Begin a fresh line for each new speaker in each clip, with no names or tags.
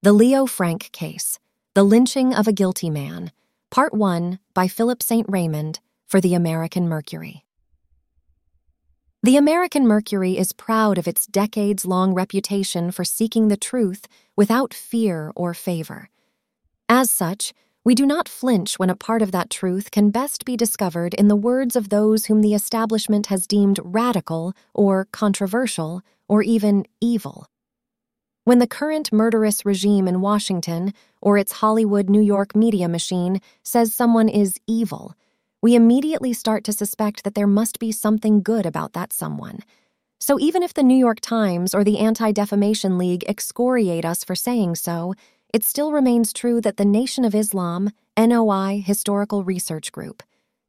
The Leo Frank Case, The Lynching of a Guilty Man, Part 1 by Philip St. Raymond for the American Mercury. The American Mercury is proud of its decades-long reputation for seeking the truth without fear or favor. As such, we do not flinch when a part of that truth can best be discovered in the words of those whom the establishment has deemed radical or controversial or even evil. When the current murderous regime in Washington or its Hollywood New York media machine says someone is evil, we immediately start to suspect that there must be something good about that someone. So even if the New York Times or the Anti-Defamation League excoriate us for saying so, it still remains true that the Nation of Islam, NOI Historical Research Group,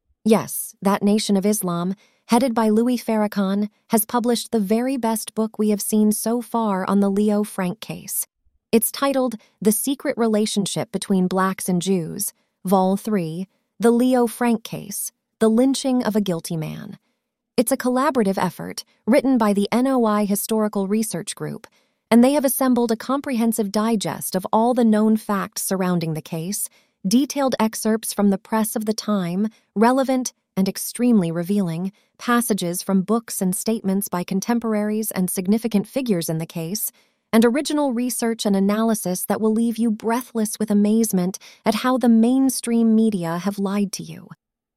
yes, that Nation of Islam, headed by Louis Farrakhan, has published the very best book we have seen so far on the Leo Frank case. It's titled The Secret Relationship Between Blacks and Jews, Vol. 3, The Leo Frank Case, The Lynching of a Guilty Man. It's a collaborative effort written by the NOI Historical Research Group, and they have assembled a comprehensive digest of all the known facts surrounding the case, detailed excerpts from the press of the time, relevant and extremely revealing, passages from books and statements by contemporaries and significant figures in the case, and original research and analysis that will leave you breathless with amazement at how the mainstream media have lied to you.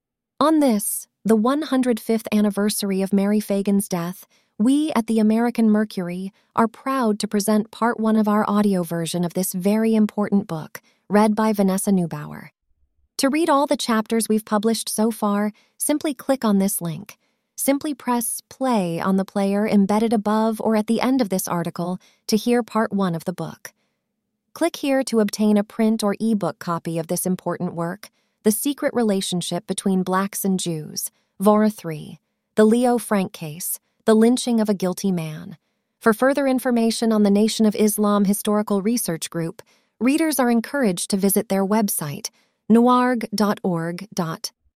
On this, the 105th anniversary of Mary Phagan's death, we at the American Mercury are proud to present Part 1 of our audio version of this very important book, read by Vanessa Neubauer. To read all the chapters we've published so far, simply click on this link. Simply press play on the player embedded above or at the end of this article to hear Part 1 of the book. Click here to obtain a print or ebook copy of this important work, The Secret Relationship Between Blacks and Jews, Vol. 3, The Leo Frank Case, The Lynching of a Guilty Man. For further information on the Nation of Islam Historical Research Group, readers are encouraged to visit their website, nuarg.org.au.